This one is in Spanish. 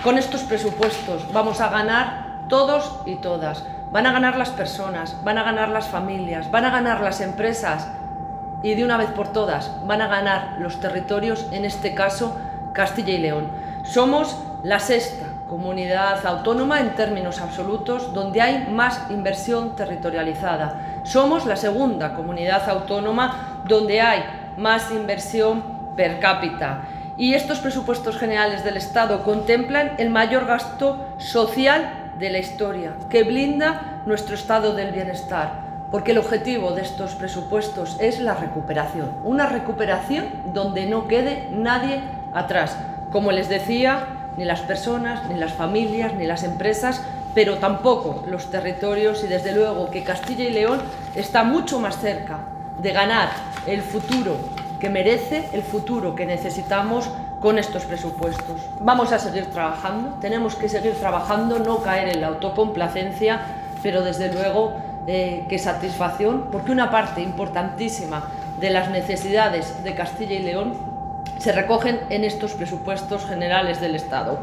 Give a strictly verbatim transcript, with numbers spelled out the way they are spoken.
Con estos presupuestos vamos a ganar todos y todas. Van a ganar las personas, van a ganar las familias, van a ganar las empresas y de una vez por todas van a ganar los territorios, en este caso Castilla y León. Somos la sexta comunidad autónoma en términos absolutos donde hay más inversión territorializada. Somos la segunda comunidad autónoma donde hay más inversión per cápita. Y estos presupuestos generales del Estado contemplan el mayor gasto social de la historia, que blinda nuestro estado del bienestar, porque el objetivo de estos presupuestos es la recuperación, una recuperación donde no quede nadie atrás. Como les decía, ni las personas, ni las familias, ni las empresas, pero tampoco los territorios, y desde luego que Castilla y León está mucho más cerca de ganar el futuro que merece, el futuro que necesitamos con estos presupuestos. Vamos a seguir trabajando, tenemos que seguir trabajando, no caer en la autocomplacencia, pero desde luego eh, que satisfacción, porque una parte importantísima de las necesidades de Castilla y León se recogen en estos presupuestos generales del Estado.